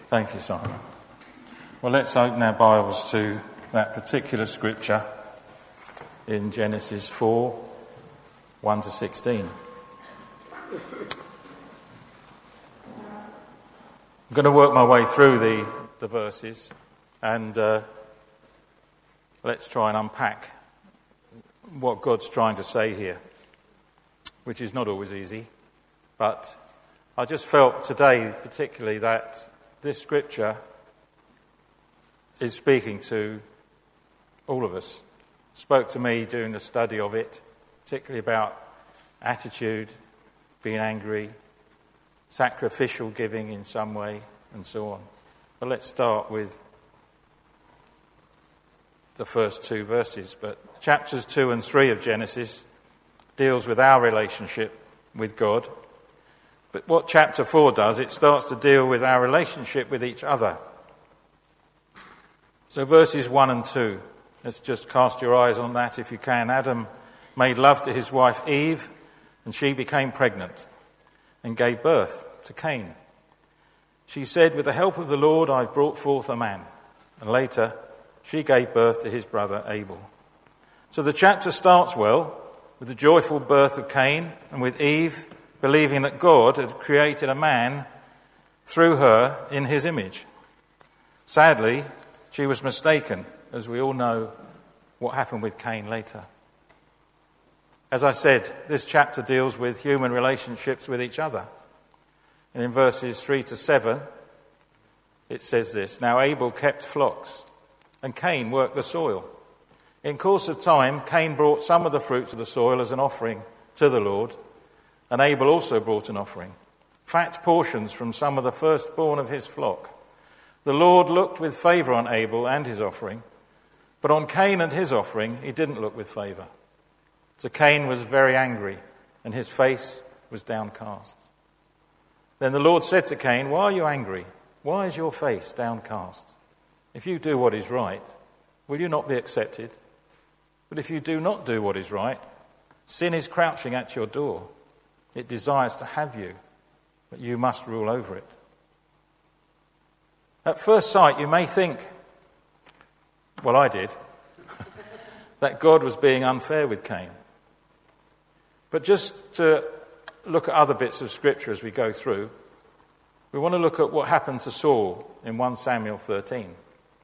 Thank you, Simon. Well, let's open our Bibles to that particular scripture in Genesis 4, 1 to 16. I'm going to work my way through the verses and let's try and unpack what God's trying to say here, which is not always easy. But I just felt today particularly that this scripture is speaking to all of us. It spoke to me during the study of it, particularly about attitude, being angry, sacrificial giving in some way, and so on. But let's start with the first two verses. But chapters 2 and 3 of Genesis deals with our relationship with God. But what chapter 4 does, it starts to deal with our relationship with each other. So verses 1 and 2, let's just cast your eyes on that if you can. Adam made love to his wife Eve, and she became pregnant and gave birth to Cain. She said, "With the help of the Lord I brought forth a man." And later she gave birth to his brother Abel. So the chapter starts well with the joyful birth of Cain and with Eve believing that God had created a man through her in his image. Sadly, she was mistaken, as we all know what happened with Cain later. As I said, this chapter deals with human relationships with each other. And in verses 3 to 7, it says this: "Now Abel kept flocks, and Cain worked the soil. In course of time, Cain brought some of the fruits of the soil as an offering to the Lord, and Abel also brought an offering, fat portions from some of the firstborn of his flock. The Lord looked with favour on Abel and his offering, but on Cain and his offering he didn't look with favour. So Cain was very angry, and his face was downcast. Then the Lord said to Cain, 'Why are you angry? Why is your face downcast? If you do what is right, will you not be accepted? But if you do not do what is right, sin is crouching at your door. It desires to have you, but you must rule over it.'" At first sight, you may think, well, I did, that God was being unfair with Cain. But just to look at other bits of scripture as we go through, we want to look at what happened to Saul in 1 Samuel 13.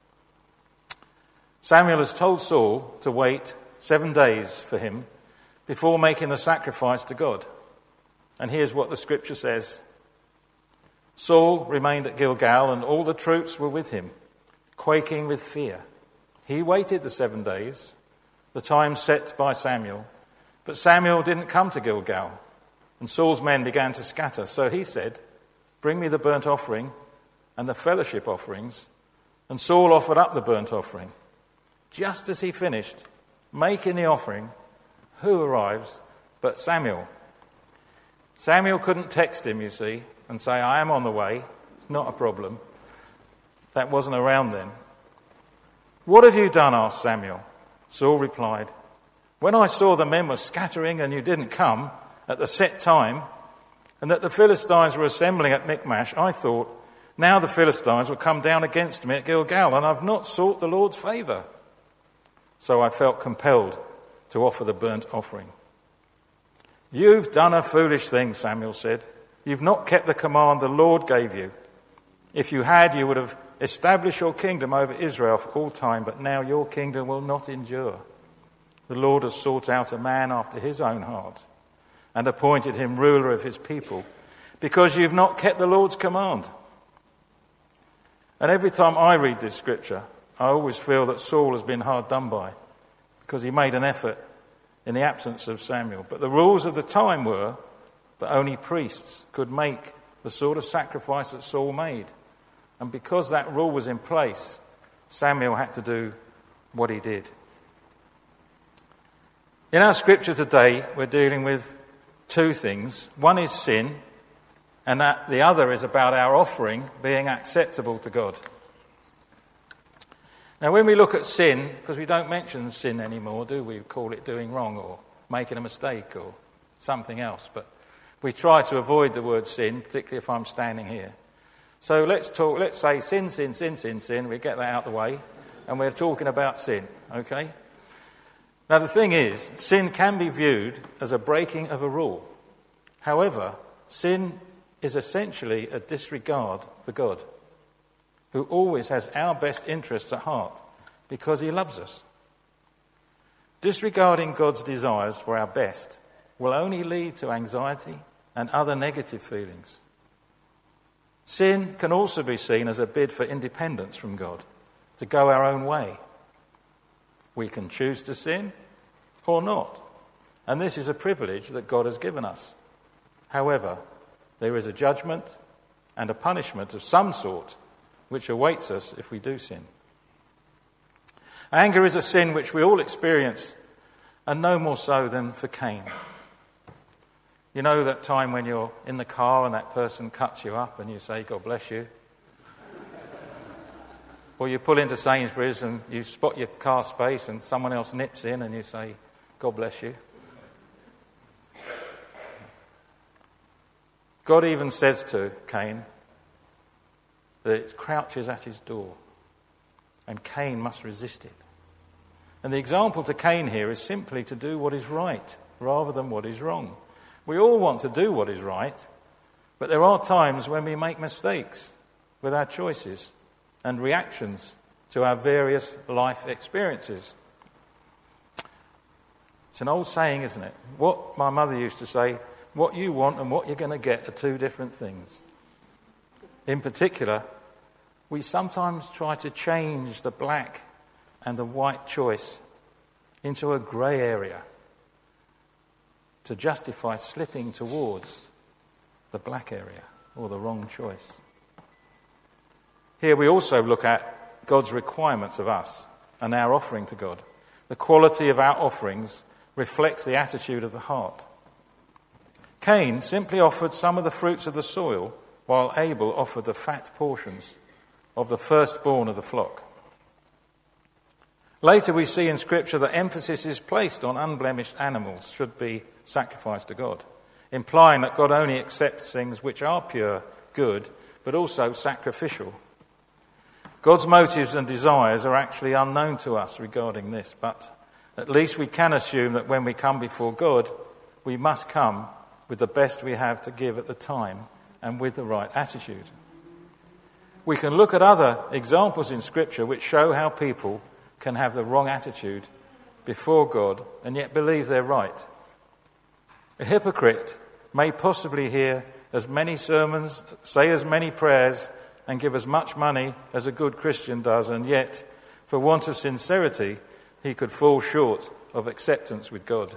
Samuel has told Saul to wait 7 days for him before making the sacrifice to God. And here's what the scripture says: "Saul remained at Gilgal, and all the troops were with him, quaking with fear. He waited the 7 days, the time set by Samuel, but Samuel didn't come to Gilgal, and Saul's men began to scatter. So he said, 'Bring me the burnt offering and the fellowship offerings.' And Saul offered up the burnt offering. Just as he finished making the offering, who arrives but Samuel? Samuel couldn't text him, you see, and say, 'I am on the way.' It's not a problem. That wasn't around then. 'What have you done?' asked Samuel. Saul replied, 'When I saw the men were scattering and you didn't come at the set time, and that the Philistines were assembling at Michmash, I thought, now the Philistines will come down against me at Gilgal, and I've not sought the Lord's favour. So I felt compelled to offer the burnt offering.' 'You've done a foolish thing,' Samuel said. 'You've not kept the command the Lord gave you. If you had, you would have established your kingdom over Israel for all time, but now your kingdom will not endure. The Lord has sought out a man after his own heart and appointed him ruler of his people, because you've not kept the Lord's command.'" And every time I read this scripture, I always feel that Saul has been hard done by, because he made an effort in the absence of Samuel. But the rules of the time were that only priests could make the sort of sacrifice that Saul made. And because that rule was in place, Samuel had to do what he did. In our scripture today, we're dealing with two things. One is sin, and the other is about our offering being acceptable to God. Now, when we look at sin, because we don't mention sin anymore, do we? We call it doing wrong or making a mistake or something else. But we try to avoid the word sin, particularly if I'm standing here. So let's say sin, sin, sin, sin, sin. We get that out of the way. And we're talking about sin, okay? Now the thing is, sin can be viewed as a breaking of a rule. However, sin is essentially a disregard for God, who always has our best interests at heart because he loves us. Disregarding God's desires for our best will only lead to anxiety and other negative feelings. Sin can also be seen as a bid for independence from God, to go our own way. We can choose to sin or not, and this is a privilege that God has given us. However, there is a judgment and a punishment of some sort which awaits us if we do sin. Anger is a sin which we all experience, and no more so than for Cain. You know that time when you're in the car and that person cuts you up and you say, God bless you? Or you pull into Sainsbury's and you spot your car space and someone else nips in and you say, God bless you? God even says to Cain that it crouches at his door and Cain must resist it. And the example to Cain here is simply to do what is right rather than what is wrong. We all want to do what is right, but there are times when we make mistakes with our choices and reactions to our various life experiences. It's an old saying, isn't it? What my mother used to say, what you want and what you're going to get are two different things. In particular, we sometimes try to change the black and the white choice into a grey area to justify slipping towards the black area or the wrong choice. Here we also look at God's requirements of us and our offering to God. The quality of our offerings reflects the attitude of the heart. Cain simply offered some of the fruits of the soil, while Abel offered the fat portions of the firstborn of the flock. Later we see in Scripture that emphasis is placed on unblemished animals should be sacrificed to God, implying that God only accepts things which are pure, good, but also sacrificial. God's motives and desires are actually unknown to us regarding this, but at least we can assume that when we come before God, we must come with the best we have to give at the time and with the right attitude. We can look at other examples in Scripture which show how people can have the wrong attitude before God and yet believe they're right. A hypocrite may possibly hear as many sermons, say as many prayers, and give as much money as a good Christian does, and yet, for want of sincerity, he could fall short of acceptance with God.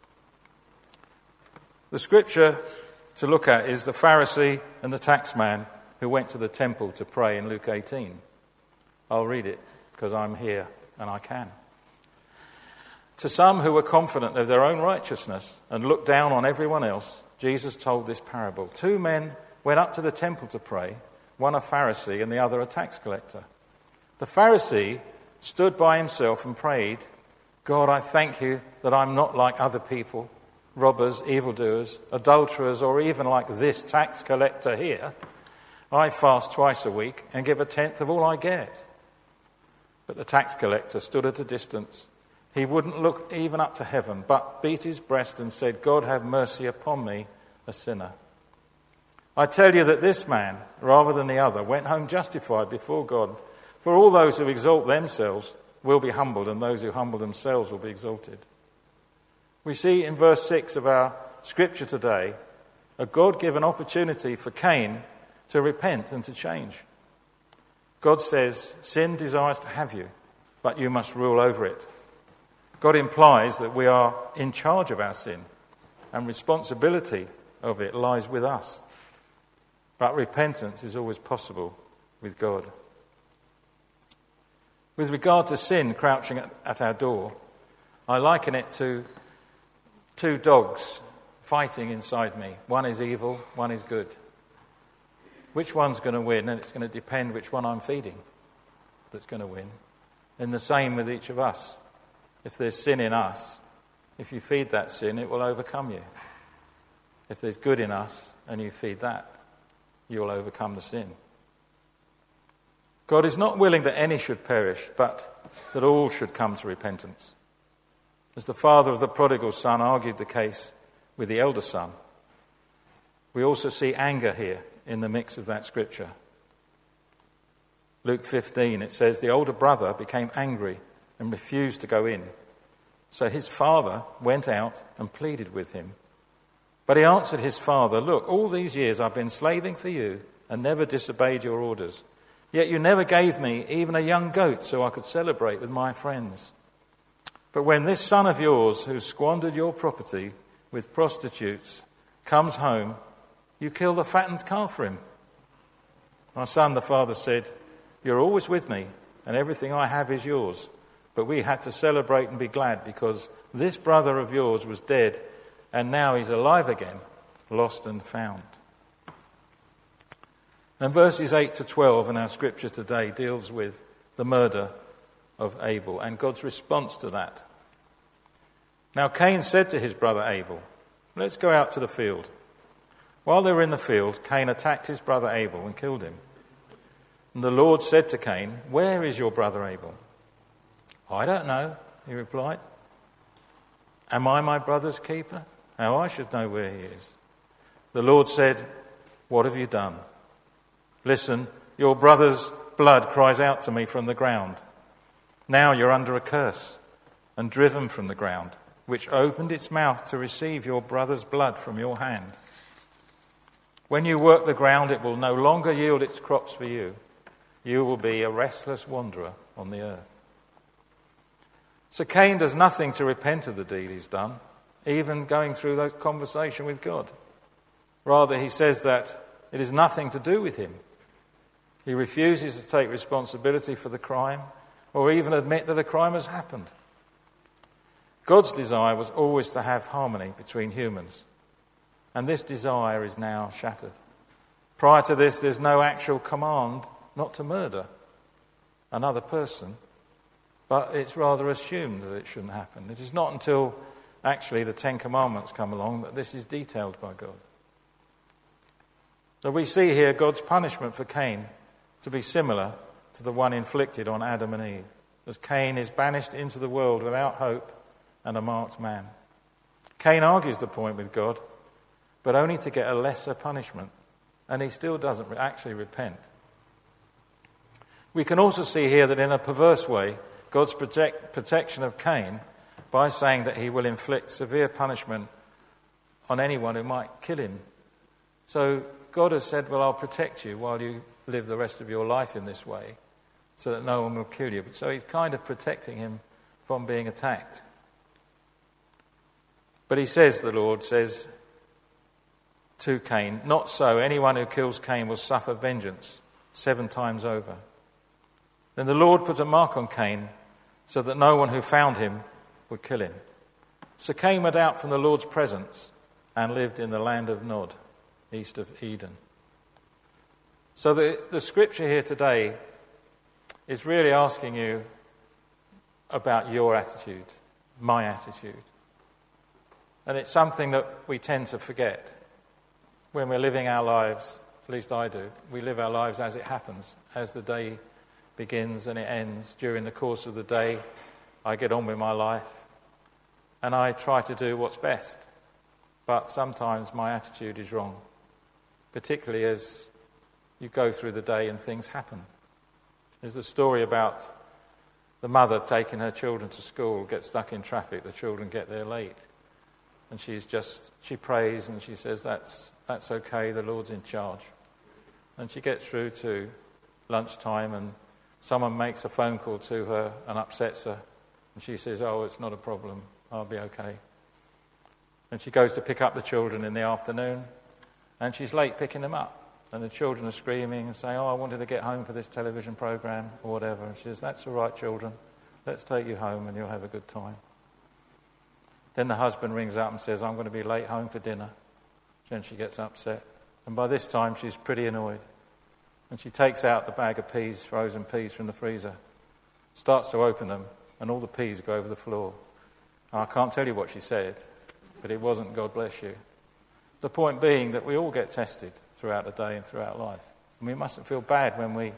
The scripture to look at is the Pharisee and the taxman who went to the temple to pray in Luke 18. I'll read it because I'm here and I can. To some who were confident of their own righteousness and looked down on everyone else, Jesus told this parable. 2 men went up to the temple to pray, one a Pharisee and the other a tax collector. The Pharisee stood by himself and prayed, God, I thank you that I'm not like other people, robbers, evildoers, adulterers, or even like this tax collector here. I fast twice a week and give 1/10 of all I get. But the tax collector stood at a distance. He wouldn't look even up to heaven, but beat his breast and said, God, have mercy upon me, a sinner. I tell you that this man, rather than the other, went home justified before God. For all those who exalt themselves will be humbled, and those who humble themselves will be exalted. We see in verse 6 of our scripture today a God-given opportunity for Cain to repent and to change. God says, sin desires to have you, but you must rule over it. God implies that we are in charge of our sin, and responsibility of it lies with us. But repentance is always possible with God. With regard to sin crouching at our door, I liken it to 2 dogs fighting inside me. One is evil, one is good. Which one's going to win? And it's going to depend which one I'm feeding that's going to win. And the same with each of us. If there's sin in us, if you feed that sin, it will overcome you. If there's good in us and you feed that, you will overcome the sin. God is not willing that any should perish, but that all should come to repentance. As the father of the prodigal son argued the case with the elder son, we also see anger here in the mix of that scripture. Luke 15, it says, the older brother became angry and refused to go in. So his father went out and pleaded with him. But he answered his father, look, all these years I've been slaving for you and never disobeyed your orders. Yet you never gave me even a young goat so I could celebrate with my friends. But when this son of yours, who squandered your property with prostitutes, comes home, you kill the fattened calf for him. My son, the father said, you're always with me, and everything I have is yours. But we had to celebrate and be glad because this brother of yours was dead, and now he's alive again, lost and found. And verses 8 to 12 in our scripture today deals with the murder of Abel and God's response to that. Now Cain said to his brother Abel, let's go out to the field. While they were in the field, Cain attacked his brother Abel and killed him. And the Lord said to Cain, where is your brother Abel? I don't know, he replied. Am I my brother's keeper? How I should know where he is. The Lord said, what have you done? Listen, your brother's blood cries out to me from the ground. Now you're under a curse and driven from the ground, which opened its mouth to receive your brother's blood from your hand. When you work the ground, it will no longer yield its crops for you. You will be a restless wanderer on the earth. So Cain does nothing to repent of the deed he's done, even going through that conversation with God. Rather, he says that it is nothing to do with him. He refuses to take responsibility for the crime or even admit that a crime has happened. God's desire was always to have harmony between humans, and this desire is now shattered. Prior to this, there's no actual command not to murder another person, but it's rather assumed that it shouldn't happen. It is not until actually the Ten Commandments come along that this is detailed by God. So we see here God's punishment for Cain to be similar to the one inflicted on Adam and Eve, as Cain is banished into the world without hope and a marked man. Cain argues the point with God, but only to get a lesser punishment, and he still doesn't actually repent. We can also see here that in a perverse way, God's protection of Cain by saying that he will inflict severe punishment on anyone who might kill him. So God has said, well, I'll protect you while you live the rest of your life in this way so that no one will kill you. So he's kind of protecting him from being attacked. But he says, the Lord says to Cain, not so, anyone who kills Cain will suffer vengeance 7 times over. Then the Lord put a mark on Cain so that no one who found him would kill him. So Cain went out from the Lord's presence and lived in the land of Nod, east of Eden. So the scripture here today is really asking you about your attitude, my attitude. And it's something that we tend to forget when we're living our lives, at least I do. We live our lives as it happens, as the day begins and it ends. During the course of the day, I get on with my life and I try to do what's best. But sometimes my attitude is wrong, particularly as you go through the day and things happen. There's the story about the mother taking her children to school, get stuck in traffic, the children get there late. And she prays and she says, that's okay, the Lord's in charge. And she gets through to lunchtime and someone makes a phone call to her and upsets her. And she says, oh, it's not a problem, I'll be okay. And she goes to pick up the children in the afternoon and she's late picking them up. And the children are screaming and saying, oh, I wanted to get home for this television program or whatever. And she says, that's all right, children. Let's take you home and you'll have a good time. Then the husband rings up and says, I'm going to be late home for dinner. Then she gets upset. And by this time, she's pretty annoyed. And she takes out the bag of peas, frozen peas from the freezer, starts to open them, and all the peas go over the floor. And I can't tell you what she said, but it wasn't God bless you. The point being that we all get tested throughout the day and throughout life. And we mustn't feel bad when we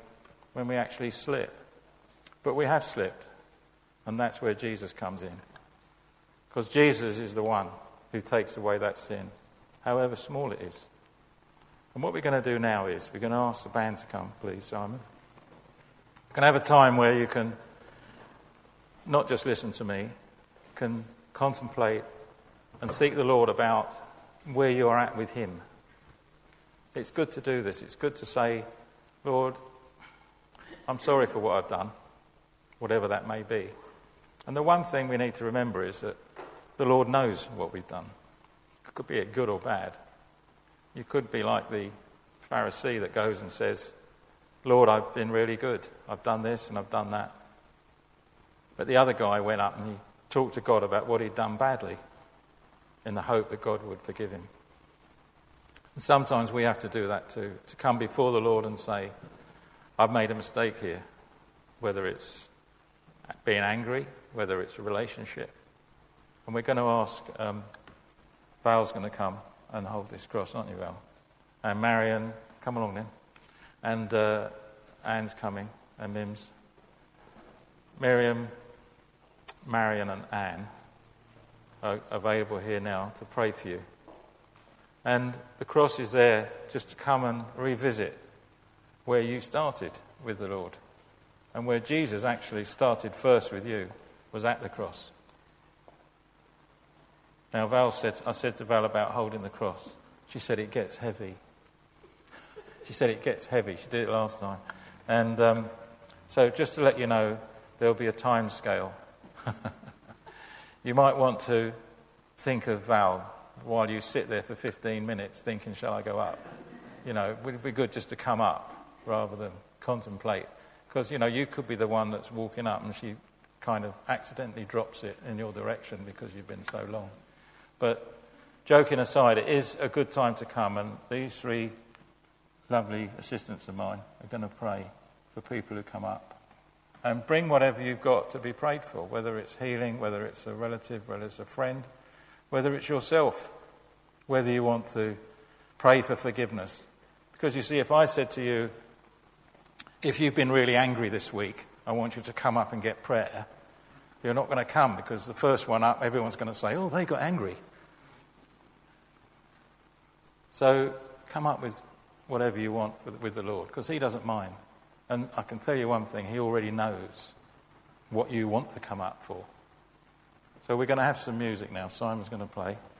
when we actually slip. But we have slipped, and that's where Jesus comes in. Because Jesus is the one who takes away that sin, however small it is. And what we're going to do now is we're going to ask the band to come, please, Simon. We're going to have a time where you can not just listen to me, can contemplate and seek the Lord about where you are at with him. It's good to do this. It's good to say, Lord, I'm sorry for what I've done, whatever that may be. And the one thing we need to remember is that the Lord knows what we've done. It could be good or bad. You could be like the Pharisee that goes and says, Lord, I've been really good. I've done this and I've done that. But the other guy went up and he talked to God about what he'd done badly in the hope that God would forgive him. And sometimes we have to do that too, to come before the Lord and say, I've made a mistake here, whether it's being angry, whether it's a relationship. And we're going to ask, Val's going to come and hold this cross, aren't you, Val? And Marion, come along then. And Anne's coming, and Mims. Miriam, Marion and Anne are available here now to pray for you. And the cross is there just to come and revisit where you started with the Lord. And where Jesus actually started first with you was at the cross. Now, I said to Val about holding the cross. She said it gets heavy. She said it gets heavy. She did it last time. And so just to let you know, there'll be a time scale. You might want to think of Val while you sit there for 15 minutes thinking, shall I go up? You know, it would be good just to come up rather than contemplate. Because, you know, you could be the one that's walking up and she kind of accidentally drops it in your direction because you've been so long. But joking aside, it is a good time to come, and these three lovely assistants of mine are going to pray for people who come up. And bring whatever you've got to be prayed for, whether it's healing, whether it's a relative, whether it's a friend, whether it's yourself, whether you want to pray for forgiveness. Because you see, if I said to you, if you've been really angry this week, I want you to come up and get prayer, you're not going to come, because the first one up, everyone's going to say, oh, they got angry. So come up with whatever you want with the Lord, because he doesn't mind. And I can tell you one thing, he already knows what you want to come up for. So we're going to have some music now. Simon's going to play.